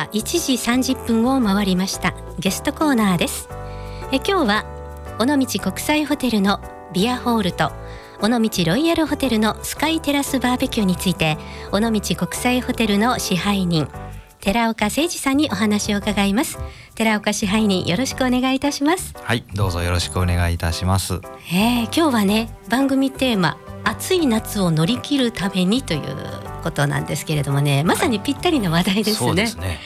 は1時30分を回りました。ゲストコーナーです。今日は尾道国際ホテルのビアホールと尾道ロイヤルホテルのスカイテラスバーベキューについて、尾道国際ホテルの支配人寺岡誠二さんにお話を伺います。寺岡支配人、よろしくお願いいたします。 はい、どうぞよろしくお願いいたします。 今日はね、番組テーマ暑い夏を乗り切るためにということなんですけれどもね、まさにぴったりの話題ですね。 そうですね。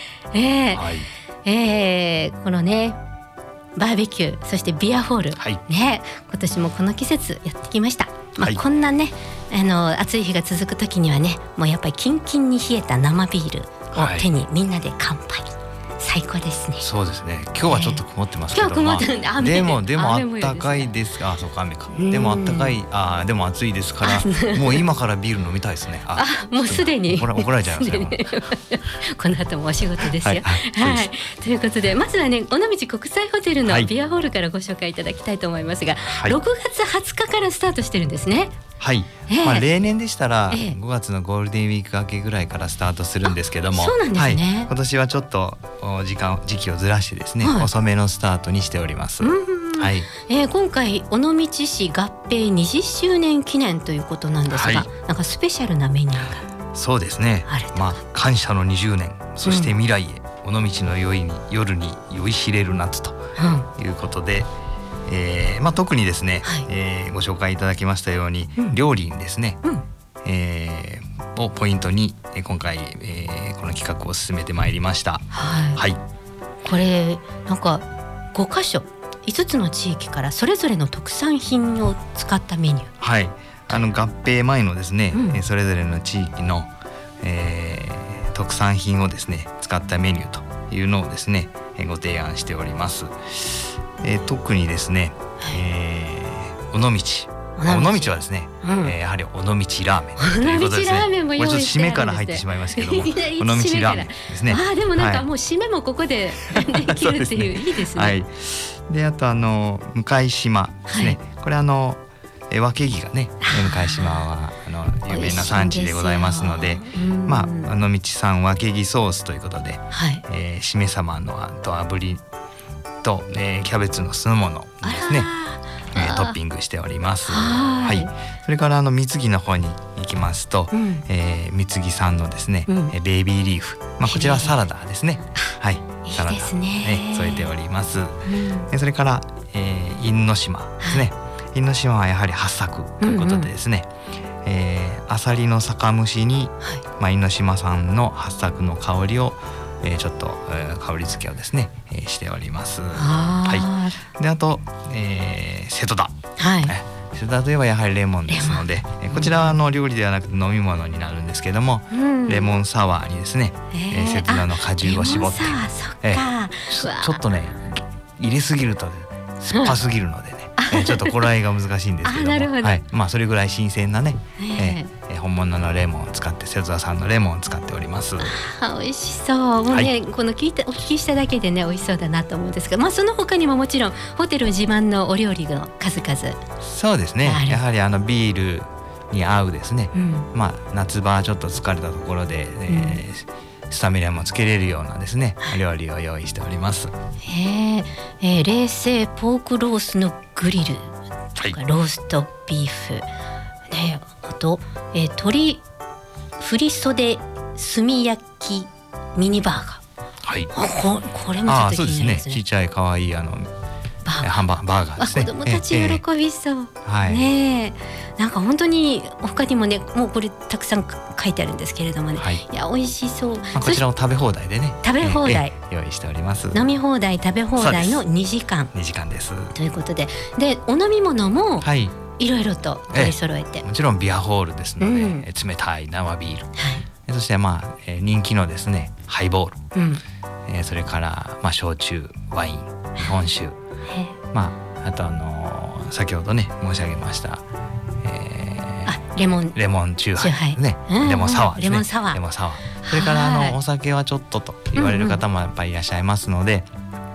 このねバーベキュー、そしてビアホール、ね、今年もこの季節やってきました。こんなね暑い日が続く時にはね、もうやっぱりキンキンに冷えた生ビールを手にみんなで乾杯、最高ですね。 そうですね。今日はちょっと曇ってますけど、でもあったかいです。そうか、雨か。でもあったかい、でも暑いですから、もう今からビール飲みたいですね。 もうすでに怒られちゃいますね。 この後もお仕事ですよ。ということで、まずはね、尾道国際ホテルのビアホールからご紹介いただきたいと思いますが、6月20日からスタートしてるんですね。 はい、例年でしたら5月のゴールデンウィーク明けぐらいからスタートするんですけども、 そうなんですね。 今年はちょっと時期をずらしてですね、遅めのスタートにしております。 今回尾道市合併20周年記念ということなんですが、なんかスペシャルなメニューがそうですね。感謝の20年、そして未来へ、尾道の夜に酔いしれる夏ということで、特にですね、ご紹介いただきましたように、料理にですね、をポイントに今回、この企画を進めてまいりました。 これなんか5カ所5つの地域からそれぞれの特産品を使ったメニュー、 合併前のですね、それぞれの地域の、特産品をですね使ったメニューというのをですねご提案しております。特にですね、尾道はですね、やはり尾道ラーメンということですね。これちょっと締めから入ってしまいますけども、尾道ラーメンですね。 でもなんかもう締めもここでできるっていう、いいですね。 で、あと向島ですね。これ和気木がね、向島は有名な産地でございますので、尾道産和気木ソースということで、しめ鯖の炙りと、キャベツの酢の物ですね、トッピングしております。それから三木の方に行きますと、三木産のですね、ベイビーリーフ、こちらはサラダですね。サラダ添えております。それから因島ですね。因島はやはり八朔ということでですね、アサリの酒蒸しに、因島産の八朔の香りをちょっと香り付けをですね、しております。で、あと、瀬戸田、瀬戸田といえばやはりレモンですので、こちらは料理ではなくて飲み物になるんですけども、レモンサワーにですね、瀬戸田の果汁を絞って、ちょっとね入れすぎると酸っぱすぎるのでね、ちょっとこらえが難しいんですけども、それぐらい新鮮なね、本物のレモンを使って、瀬戸田さんのレモンを使っております。 美味しそう。もうね、このお聞きしただけでね美味しそうだなと思うんですが、その他にももちろんホテル自慢のお料理の数々。 そうですね。やはりビールに合うですね、夏場ちょっと疲れたところで、スタミナもつけれるようなですね料理を用意しております。 冷製ポークロースのグリルとか、ローストビーフ、あと、鶏振り袖炭焼きミニバーガー、これもちょっと気になりますね。そうですね。ちっちゃい可愛いバーガーですね。子供たち喜びそう、なんか本当に他にもね、もうこれたくさん書いてあるんですけれどもね、いや美味しそう。 こちらも食べ放題でね、用意しております。 飲み放題食べ放題の2時間ですということで、お飲み物もいろいろと取り揃えて、 もちろんビアホールですので、冷たい生ビール、そして人気のですねハイボール、それから焼酎、ワイン、日本酒、あと先ほどね申し上げましたレモンチューハイね、レモンサワーですね。レモンサワー。それからお酒はちょっとと言われる方もやっぱりいらっしゃいますので、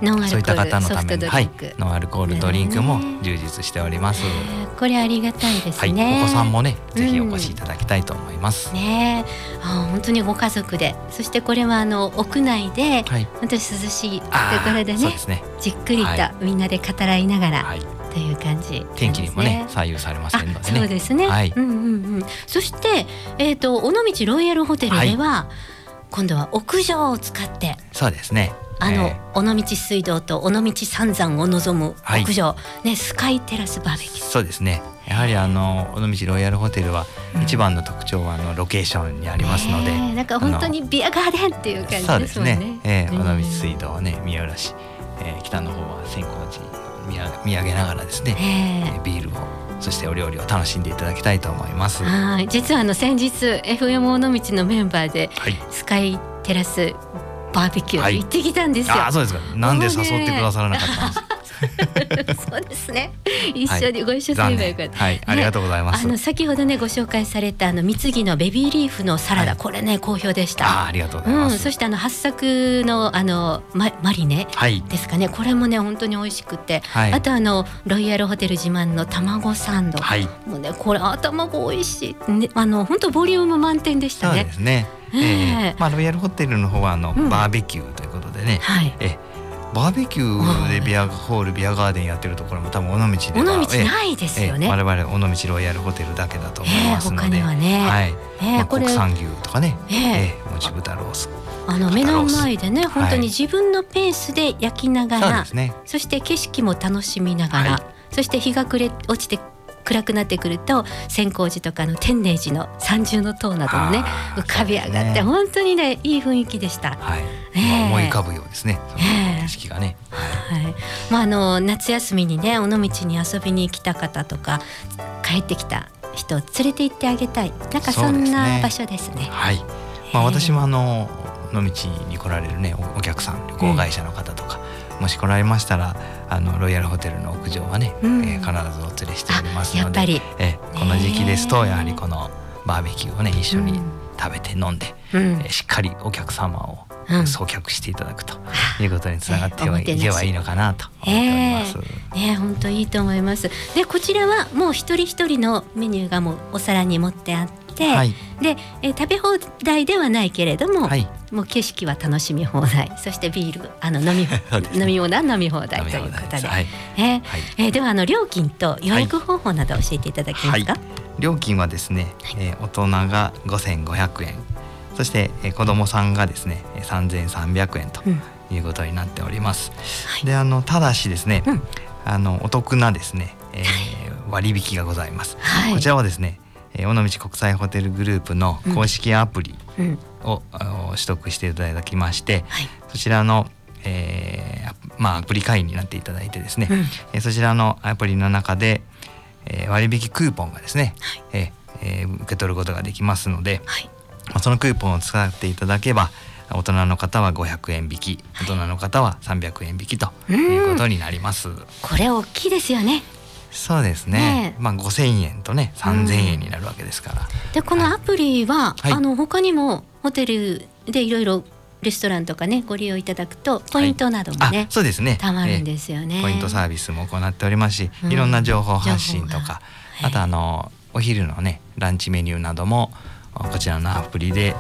そういった方のために、ノンアルコールドリンクも充実しております。 これありがたいですね。 お子さんもね、ぜひお越しいただきたいと思います。 本当にご家族で、そしてこれは屋内で、本当に涼しいところでね、じっくりとみんなで語らいながら、という感じ、 天気にもね左右されませんのでね。 そうですね。そして尾道ロイヤルホテルでは、今度は屋上を使って、 そうですね。 尾道水道と尾道三山を望む屋上、スカイテラスバーベキュー。 そうですね。やはり尾道ロイヤルホテルは一番の特徴はロケーションにありますので、 なんか本当にビアガーデンっていう感じですもんね。 そうですね。尾道水道をね見下ろし、北の方は千光寺を見上げながらですね、ビールをそしてお料理を楽しんでいただきたいと思います。 実は先日 FM 尾道のメンバーで、スカイテラスバーベキュー行ってきたんですよ。 そうですか。なんで誘ってくださらなかったんですか。 そうですね。一緒にご一緒すればよかった。 ありがとうございます。 先ほどねご紹介された三つ木のベビーリーフのサラダ、これね好評でした。 ありがとうございます。 そして八朔のマリネですかね。これもね本当に美味しくて、あとロイヤルホテル自慢の卵サンド、もうねこれ卵美味しいね。本当ボリューム満点でしたね。 そうですね。ロイヤルホテルの方はバーベキューということでね。バーベキューでビアホールビアガーデンやってるところも多分尾道ではないですよね。 我々尾道ロイヤルホテルだけだと思いますので、 他にはね、 国産牛とかね、もち豚ロース、 目の前でね本当に自分のペースで焼きながら、そして景色も楽しみながら、そして日が落ちて暗くなってくると千光寺とかの天寧寺の三重塔などもね浮かび上がって、本当にねいい雰囲気でした。 思い浮かぶようですね。景色がね。 夏休みにね尾道に遊びに来た方とか帰ってきた人を連れて行ってあげたい、なんかそんな場所ですね。 私も尾道に来られるねお客さん、旅行会社の方とか、もし来られましたらロイヤルホテルの屋上はね、必ずお連れしておりますので、この時期ですとやはりこのバーベキューをね一緒に食べて飲んで、しっかりお客様を送客していただくということにつながっていけばいいのかなと思っております。 本当いいと思います。でこちらはもう一人一人のメニューがもうお皿に盛ってあって、で食べ放題ではないけれども、もう景色は楽しみ放題、そしてビール飲み物は飲み放題ということで、では料金と予約方法など教えていただけますか。 料金はですね、大人が5500円、そして子どもさんがですね3300円ということになっております。でただしですね、お得なですね、割引がございます。こちらはですね尾道国際ホテルグループの公式アプリを取得していただきまして、そちらのアプリ会員になっていただいてですね、そちらのアプリの中で割引クーポンがですね、受け取ることができますので、そのクーポンを使っていただけば大人の方は500円引き、大人の方は300円引きということになります。 これ大きいですよね。 そうですね。5000円とね3000円になるわけですから。 でこのアプリは、他にもホテルでいろいろレストランとかねご利用いただくとポイントなどもね、 そうですね、 たまるんですよね。 ポイントサービスも行っておりますし、いろんな情報発信とか、あとお昼のねランチメニューなどもこちらのアプリで、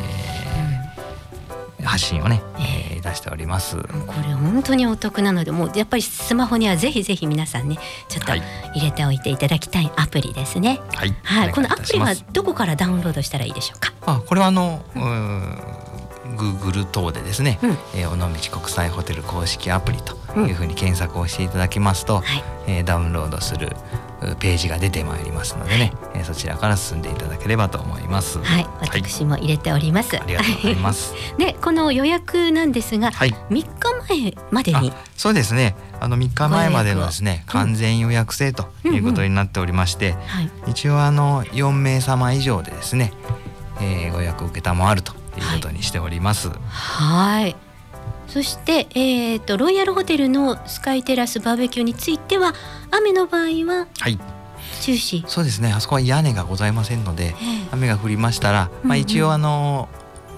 発信をね、出しております。これ本当にお得なので、もうやっぱりスマホにはぜひぜひ皆さんねちょっと入れておいていただきたいアプリですね。このアプリはどこからダウンロードしたらいいでしょうか。 これはGoogle 等でですね、尾道国際ホテル公式アプリというふうに検索をしていただきますと、ダウンロードするページが出てまいりますのでね、そちらから進んでいただければと思います。 私も入れております。 ありがとうございます。 でこの予約なんですが、3日前までに。 そうですね。3日前までのですね完全予約制ということになっておりまして、一応4名様以上でですね、ご予約を承るということにしております。 そして、ロイヤルホテルのスカイテラスバーベキューについては雨の場合は中止、 そうですね。あそこは屋根がございませんので、雨が降りましたら、一応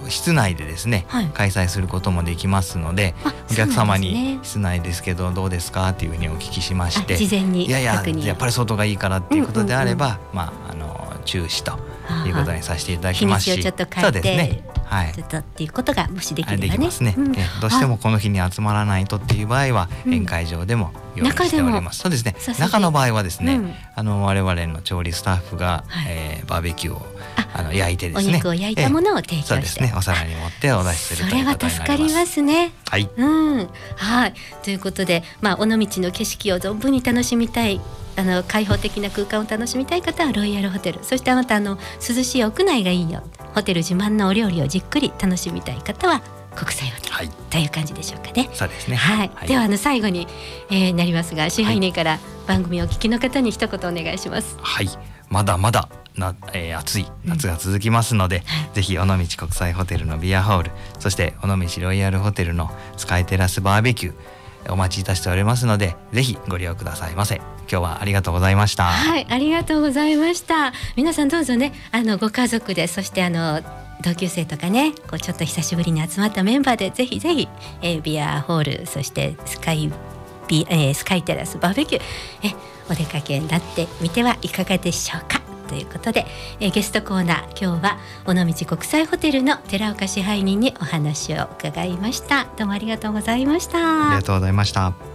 室内でですね、 はい、 開催することもできますので、お客様に室内ですけどどうですかっていうふうにお聞きしまして、 事前にいややっぱり外がいいからっていうことであれば、中止ということにさせていただきますし、 日にちをちょっと変えて、 そうですね、はい、 ちょっとっていうことがもしできればね、 できますね、どうしてもこの日に集まらないとっていう場合は宴会場でも用意しております。そうですね、中の場合はですね、我々の調理スタッフが、バーベキューを焼いてですね、 お肉を焼いたものを提供して、 そうですね、お皿に盛ってお出しするということになります。 それは助かりますね。 はい、 はい、ということで、尾道の景色を存分に楽しみたい、開放的な空間を楽しみたい方はロイヤルホテル、そしてまた涼しい屋内がいいよ、ホテル自慢のお料理をじっくり楽しみたい方は国際ホテル、はい、という感じでしょうかね。 そうですね、 はい、では最後に、なりますが、支配人から番組をお聞きの方に一言お願いします。 はい、まだまだ暑い夏が続きますので、ぜひ尾道国際ホテルのビアホール、そして尾道ロイヤルホテルのスカイテラスバーベキューお待ちいたしておりますので、ぜひご利用くださいませ。今日はありがとうございました。 はい、ありがとうございました。皆さんどうぞね、ご家族で、そして同級生とかね、ちょっと久しぶりに集まったメンバーでぜひぜひ、ビアホール、そしてスカイテラスバーベキュー、お出かけになってみてはいかがでしょうか。ということで、ゲストコーナー、今日は尾道国際ホテルの寺岡支配人にお話を伺いました。どうもありがとうございました。 ありがとうございました。